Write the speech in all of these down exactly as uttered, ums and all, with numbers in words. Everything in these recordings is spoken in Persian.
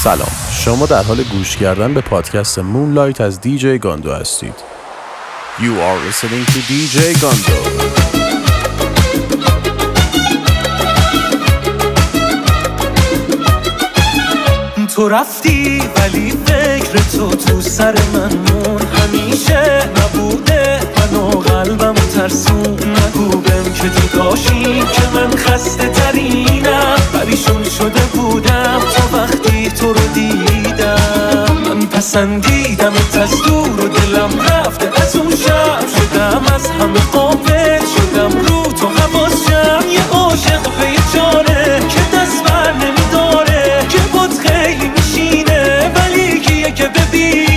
سلام، شما در حال گوش کردن به پادکست مونلایت از دیجی گاندو هستید. You are listening to دیجی گاندو. تو رفتی ولی فکر تو تو سر من مون، همیشه نبوده منو قلبم ترسون. نگو بهم که تو داشتی که من خسته ترینم، پریشون شده بودم تا وقتی تو رو دیدم. من پسندیدمت از دور و دلم رفته از اون شب، شدم از همه غافل، شدم رو تو حواسم. یه عاشق بیچاره که دست بر نمیداره، که بود خیلی میشینه ولی کیه که ببینه.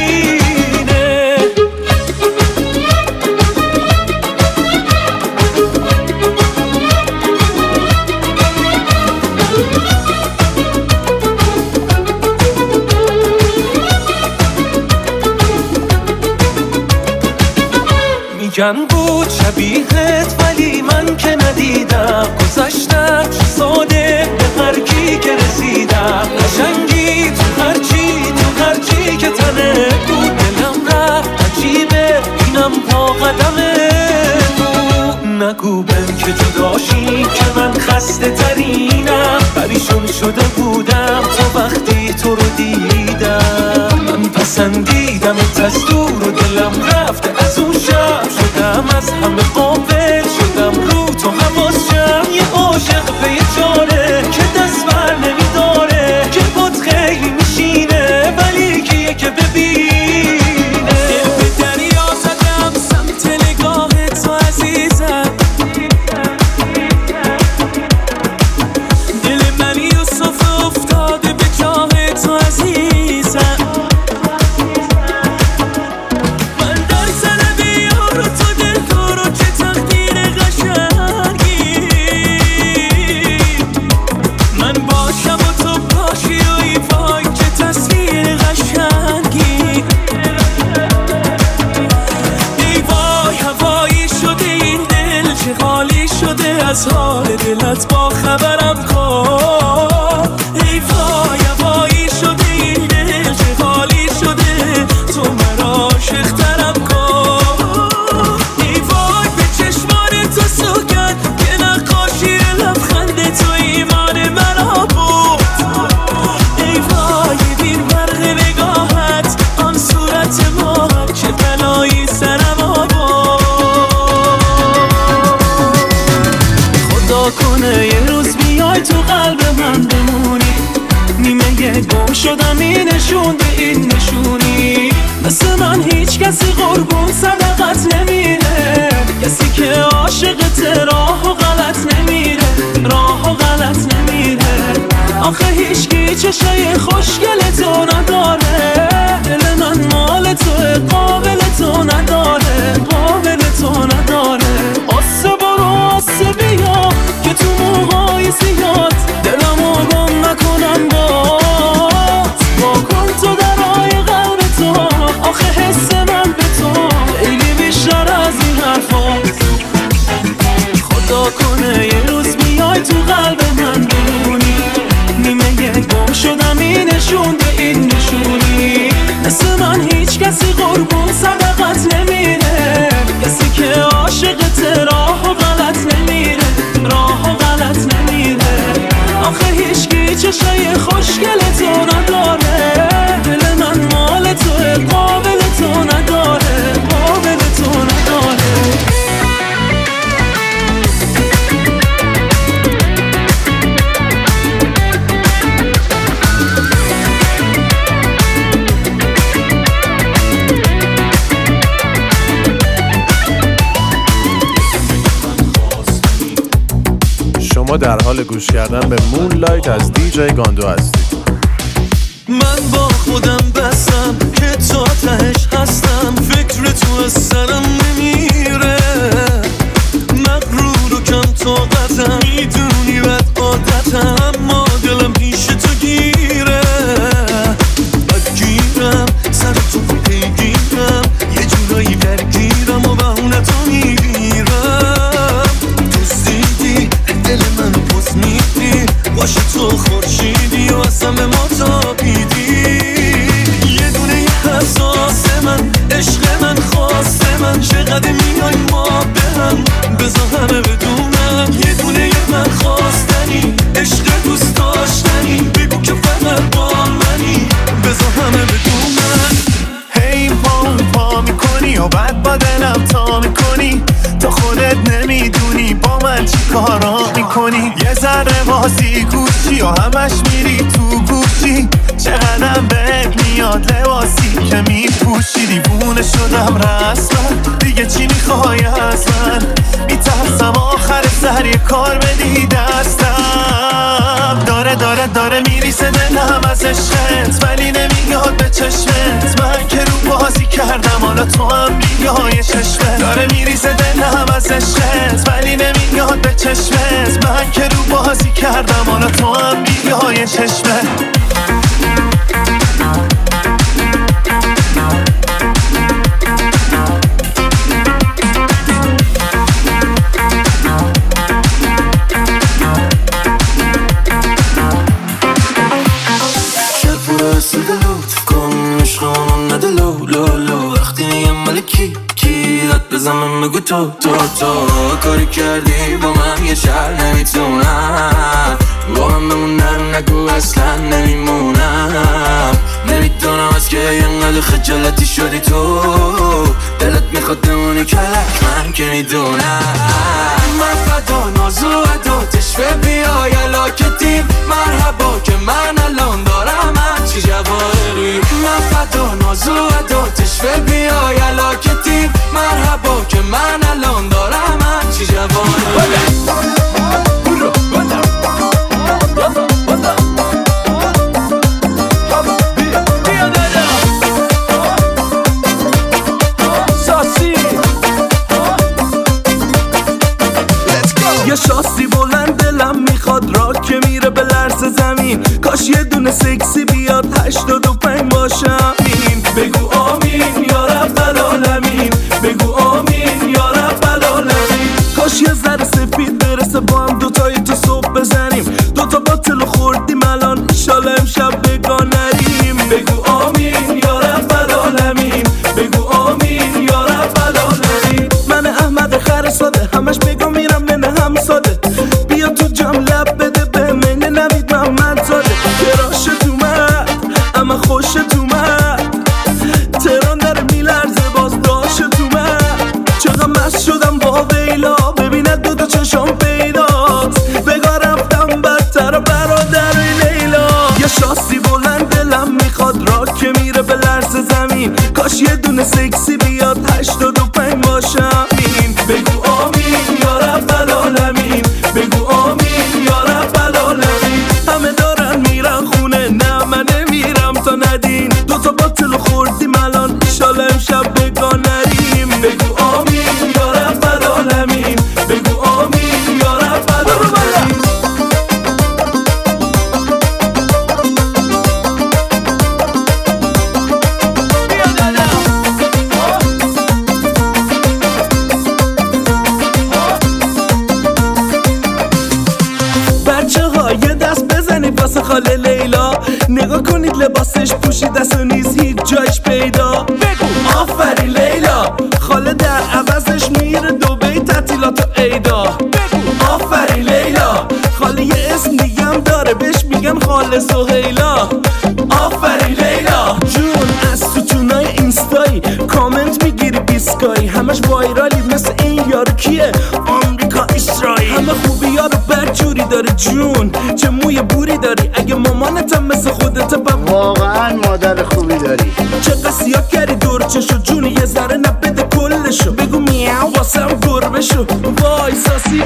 میگن بود شبیهت ولی من که ندیدم، گذشتم چه ساده به هر کی که رسیدم. قشنگی تو هرچی تو هرچی که تنه بود، دلم رفت عجیبه اینم پا قدمه بود. نگو بهم که جداشی که من خسته ترینم، پریشون شده بودم تا وقتی تو رو دیدم. من پسندیدمت از دور و دلم رفته از اون شب، شدم از همه غافل، شدم رو تو حواسم. یه عاشق بیچاره که دست بر نمیداره، که بود خیلی میشینه ولی کیه که ببینه. دل به دریا زدم سمت نگاه تو عزیزم، دل من یوسف افتاده به جاه تو عزیزم. از حال دلت با خبرم کن، ای وای هوایی شده این دل چه حالی شده، تو مرا عاشق ترم کن. ای وای به چشمان تو سوگن که نقاشی لبخند تو ایمان مرا بود. ای وای بین برق نگاهت آن صورت ماهت، چه بلایی سرم آورد. کنه یه روز بیای تو قلب من بمونی، نیمه گم شدم این نشون به این نشونی. مثل من هیچ کسی قربون صدقت نمیره، کسی که عاشقت راه و غلط نمیره، راه و غلط نمیره. آخه هیچکی چشای خوشگل تو نداره، دل من مال تو قابل تو نداره، قابل تو نداره. آسه برو آسه بیا که تو موهای زیاد دلمو گم نکنم بات. با کن تو درای قلب تو، آخه حس من به تو خیلی بیشتر از این حرفات. خدا کنه یه روز بیای تو قلب من بمونی، نیمه گم شدم این نشون به این نشونی. مثل من هیچ کسی قربون صدقت نمیره، کسی که عاشقت راه و غلط نمیره، راه و غلط نمیره. آخه هیچکی چشای خوشگل تو نداره، دل من مال تو قابل تو نداره، قابل تو نداره. شما در حال گوش کردن به مونلایت از دیجی گاندو هستید. من با خودم بستم که تا تهش هستم، فکر تو از سرم نمیره. مغرور و کم طاقتم، میدونی بد عادتم، اما دلم پیش تو گیره. بدگیرم سر تو پیگیرم، یه جورایی درگیرم و بهونه تو میگیرم. تو زیدی دل من پس میدی، باشه تو خورشیدی و از همه ما تابیدی. یه ذره بازی گوشی و همش میری تو گوشی، چقدرم بهت میاد لباسی که میپوشی. دیوونه شدم رسما، دیگه چی میخوای از من؟ میترسم آخر سر یه کار بدی دستم. داره داره داره میریسه دلم از عشقت، ولی نمیاد به چشمت. من که رو بازی کردم حالا تو هم بیای چشمت. داره میریسه دلم از عشقت، ولی نمیاد به چشمت. من که رو بازی کردم حالا تو هم بیای چشمت. بزنم بگو تو تو تو کاری کردی با من یه شهر نمیتونم با من بمونم، نگو اصلا نمیمونم. نمیدونم از که اینقدر خجالتی شدی تو، دلت میخواد بمونی کلک من که میدونم. من فدا نازو ادو تشوه بیای علاکتیم، مرحبا که من الان دارم همچی جواهری. من فدا نازو ادو تشوه بیای علاکتیم، مرحبا که من الان دارم همچی جواهری. یه شاسی بلند دلم میخواد را که میره به لرز زمین، کاش یه دونه سکسی بیاد هشتاد و پنج باشم این. بگو آمین یا رب العالمین، بگو آمین یا رب العالمین. کاش یه ذره سفید برسه با هم دوتایی تو صبح بزنیم، دوتا باطل خوردیم الان ایشالا امشب بگاه نریم. بگو آمین یا رب العالمین، بگو آمین یا رب العالمین. من احمد خر ساده همش بگم میرم نه هم ساده، بیا تو جام لب بده به من نوید محمد زاده. کراشت اومد اما خوشت اومد، تهران داره میلرزه باز داشت اومد. چقدر مست شدم با ویلا، ببیند دو دو چشم پیداست. بگاه رفتم بدتر برادر لیلا. یه شاسی بلند دلم میخواد را که میره به لرز زمین، کاش یه دونه سکسی بیاد هشتاد و پنج باشم این. بگو آمین یا رب العالمین، بگو آمین یا رب العالمین. همه دارن میرن خونه نه من نمیرم تا ندین، دوتا باطل خوردیم الان ایشالا امشب بگاه نریم. بگو آمین یا رب العالمین، بگو آمین یا رب العالمین. یه دست بزنید واسه خاله لیلا، نگاه کنید لباسش پوشیده است و نیز هیچ جایش پیدا. بگو آفرین لیلا، خاله در عوضش میره دبی تعطیلات و عیدا. بگو آفرین لیلا، خاله یه اسم دیگه هم داره بهش میگن خاله سهیلا. آفرین لیلا جون، از ستونای اینستایی کامنت میگیری بیسکایی، همش وایرالی مثل این یارو کیه آمریکا اسرائیل. همه خوبی ها رو برجوری داره جون، چه موی بوری داری، اگه مامانتم مثل خودت پا واقعا مادر خوبی داری. چه قصیا کردی دور چشو جون، یه ذره نبده کلشو. بگو میاو واسم گربه شو وای ساسی.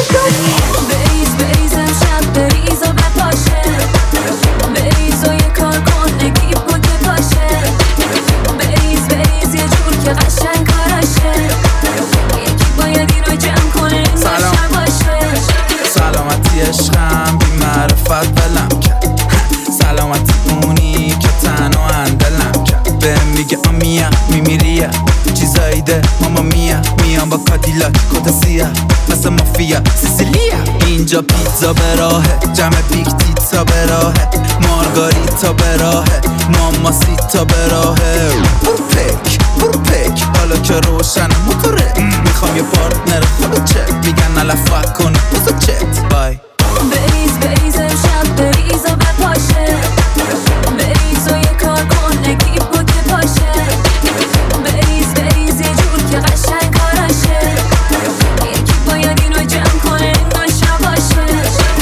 بریز بریز امشب بریز و بپاشه، بریز و یه کار کن نگیب کن که پاشه. بریز بریز یه جور که قشنگ کاراشه، یکی باید این رو جمع کنه این باشه باشه. سلامتی عشقم بی معرفت بلم کرد، سلامتی اونی که تنها اندلم کرد. به میگه آمیا میمیریا چیزایی ده ماما میا، میام با کادیلاک کت سیاه مثل مافیا سیسیلیا. اینجا پیتزا به راهه، جمع بیگ تیتا به راهه، مارگاریتا به راهه، ماماسیتا به راهه. برو پک برو پک حالا که روشن موتوره، میخوام یه پارتنر خودت چه میگن علفت کن بزا چت بای. بریز بریز امشب بریز و بپاشه، بریز و یه کار کن نگیب کن که پاشه. بریز بریز یه جور که قشنگ کاراشه، یکی باید این رو جمع کنه این باشه باشه.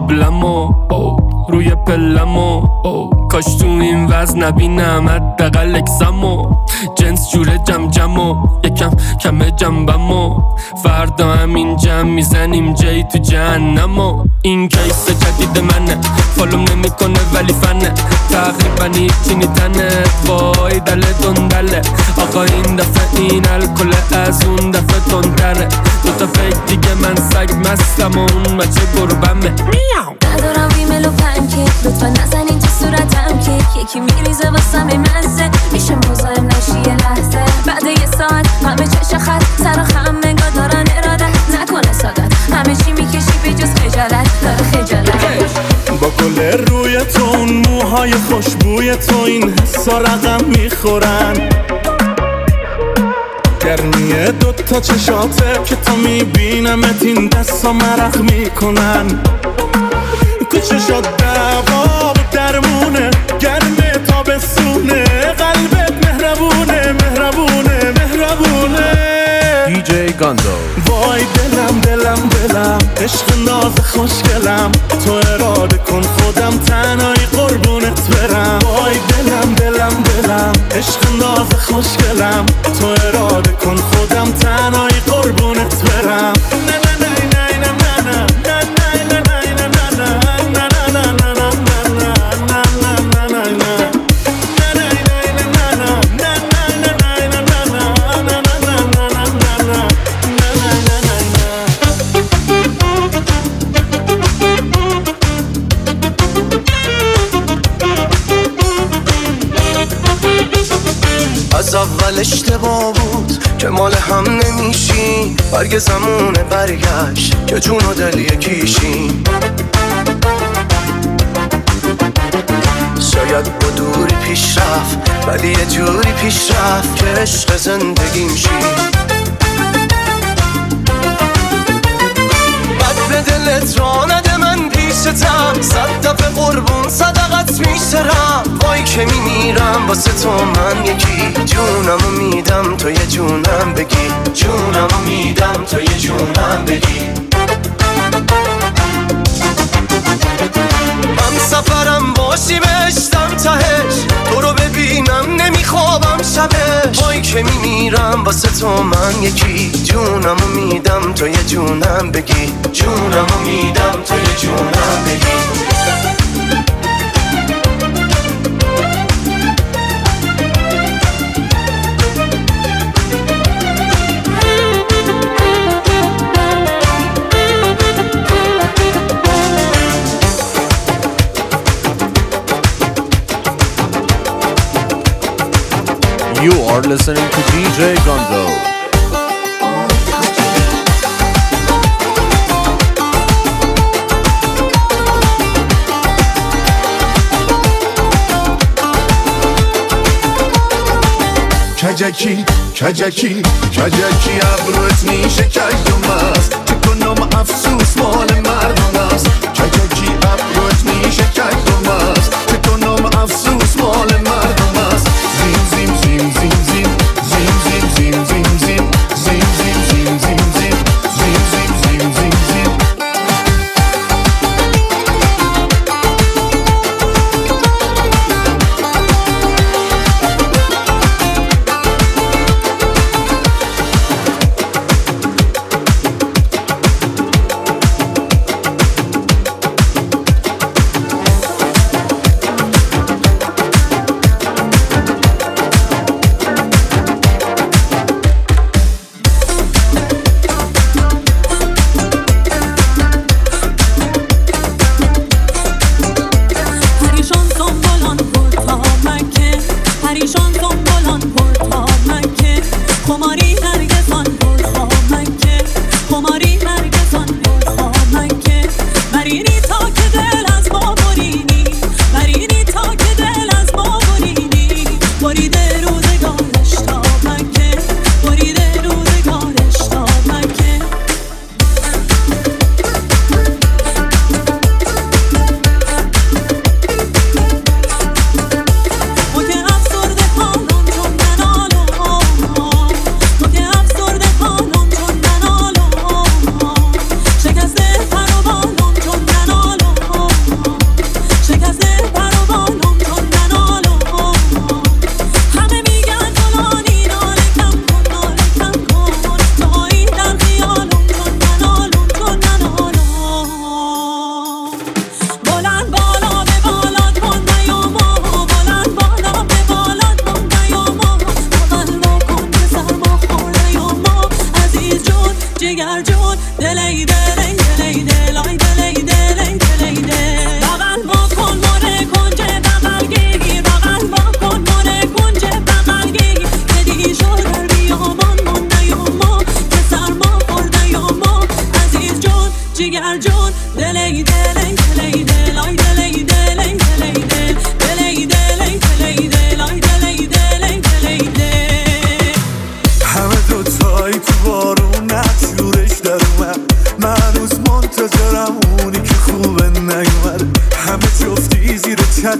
قبلمو روی پلمو کاش تو این وزن نبینم حداقل اکسمو جنس جوره جم جمو یکم کم جنبمو فردا همین جمع میزنیم جایی تو جهنمو این کیس جدید منه فالوم نمی کنه ولی فنه تقریبا هیچی نیتنه وای دل دندله آقا این دفعه این الکل از اون دفعه تندره دوتا فکر دیگه من سگ مستم و اون بچه گربمه میاو ندارم ریمل و پنکیک لطفا نزنین تو صورتم کیک یکی میریزه واسم مزه میشه مزاحم نشی یه لحظه بعد یه ساعت همه چش خط سر و خم انگار دارن ارادت نکنه سادت همه چی میکشی به جز خجالت داره خجالت با گل روی تو اون موهای خوشبوی تو این حسا رقم میخورن گرمیه دوتا چشاته که تا میبینمت این دستا مرخ میکنن کوچشات دوا و درمونه گرمه تا بسونه قلبت مهربونه مهربونه مهربونه دیجی گاندو وای دلم دلم دلم عشق ناز خوشگلم تو اراده کن خودم تنهایی قربونت برم وای دلم دلم دلم عشق ناز خوشگلم تو اراده کن خودم تنهایی قربونت برم نه نه نه نه نه نه نه نه نه نه از اول اشتباه بود که مال هم نمیشیم برگ زمونه برگشت که جون و دل یکیشیم شاید با دوری پیش رفت ولی یه جوری پیش رفت که عشق زندگیم شی بد به دلت را نده من پیشتم صد دفعه قربون صدقت میشترم وای که میمیرم واسه تو من یکی جونمو میدم تو یه جونم بگی جونمو میدم تو یه جونم بگی من سفرم باشی بهشتم تهش تو رو ببینم نمیخوابم شبش وای که میمیرم واسه تو من یکی جونمو میدم تو یه جونم بگی جونمو میدم تو یه جونم بگی You are listening to دیجی Gondo. کجکی کجکی کجکی ابروت میشه کجم است چه کنم افسوس مال مردم است کجکی ابروت میشه کجم است چه کنم افسوس مال مردم است زیم زیم زیم زیم زیم زیم زیم زیم زیم زیم زیم زیم زیم زیم زیم زیم زیم زیم زیم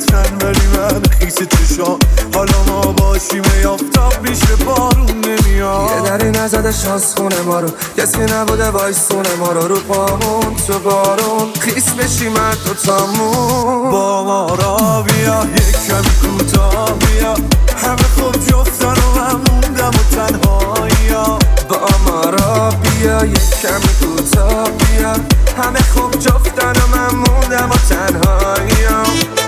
تن ولی من خیس چشام حالا ما باشیم یافتاب میشه بارون نمیاد. یه دری نزده شانس خونه ما رو، کسی نبوده وایسونه ما رو، رو پامون تو بارون خیس بشیم من دوتامون. با ما را بیا یک کمی کوتاه بیا، همه خوب جفتن و من موندم و تنهایی ها. با ما را بیا یک کمی کوتاه بیا، همه خوب جفتن و من موندم و تنهایی ها.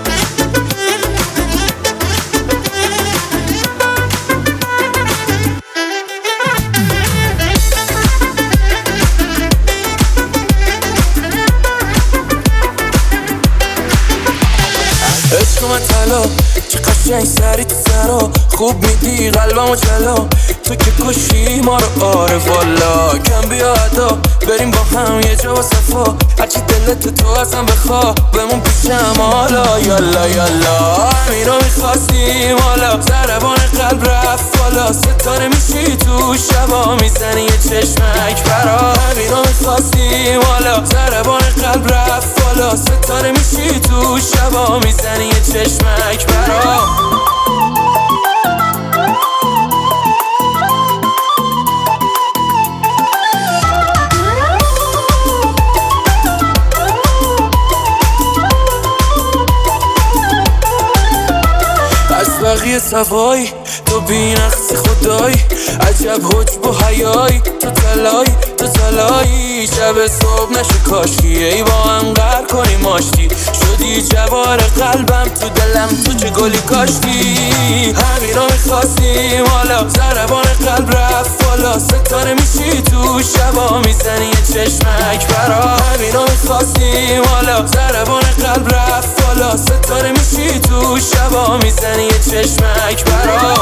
عشق من طلا چه قشنگ سری تو سرا، خوب میدی قلبمو جلا، تو که کشی ما رو آره والا. کم بیا ادا بریم با هم یه جا و صفا، هرچی دلت تو ازم بخوا بمون پیشم حالا. یالا یالا همین رو میخواستیم حالا، ضربان قلب رفت بالا، ستاره میشی تو شبا میزنی یه چشمک برا. همین رو میخواستیم حالا، ضربان قلب رفت بالا، ستاره میشی تو شبا میزنی یه چشمک برا. از بقیه صفایی تو بی نقص خدایی، عجب حجب و حیایی، تو تلایی تو تلایی. شب صبح نشه کاشکی ای با هم قر کنی ماشتی، شدی جوار قلبم تو دلم تو چه گلی کاشتی. همین رو میخواستیم حالا، ضربان قلب رفت بالا، ستاره میشی تو شبا میزنی یه چشمک برا. همین رو میخواستیم حالا، ضربان قلب رفت بالا، ستاره میشی تو شبا میزنی یه چشمک برا.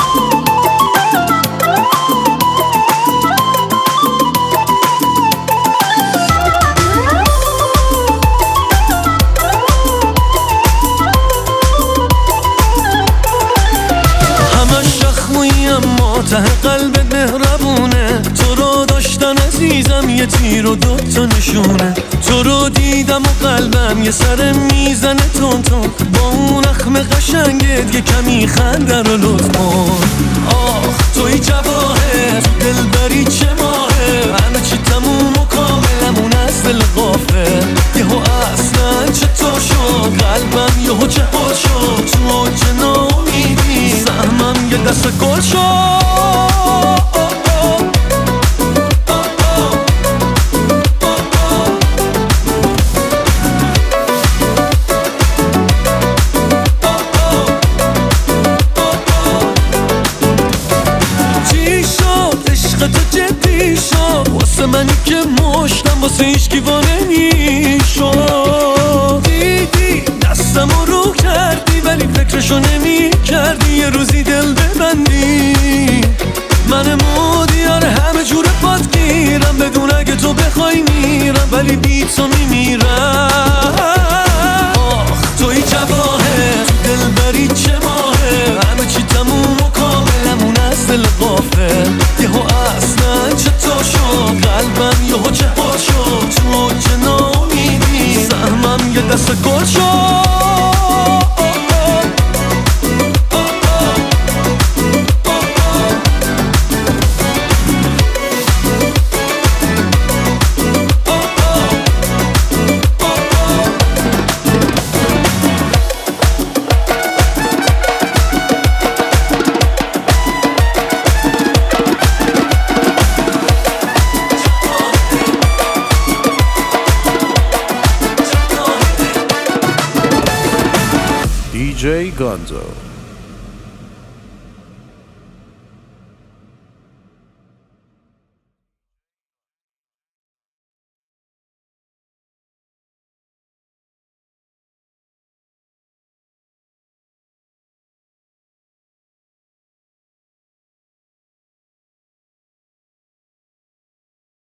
ته قلب مهربونه، تو رو داشتن عزیزم یه تیر و دوتا نشونه. تو رو دیدم و قلبم یه سر میزنه تون تون، با اون اخم قشنگت یه کمی خنده رو لطف کن. آخ توی جواهر دلبری چه ماهه، همه چی تموم و کاملمون از دل غافل. یهو اصلا چطور شد قلبم یهو چه حال شد، تو چه ناامیدی سهمم یه دست گل شد. واسه منی که مشتم واسه هیچکی وا نمیشد. دیدی دستم رو کردی ولی فکرشو نمی کردی یه روزی دل ببندی. من مودیار همه جور پات گیرم، بدون اگه تو بخوای میرم ولی بی تو میمیرم. آخ توی جواهر دلبری چه ماهه، همه چی تموم و کاملمون از دل غافل. یهو اصلا چطور شد قلبم یهو چه حال شد، تو چه ناامیدی سهمم یه دست گل شد. D J Gonzo.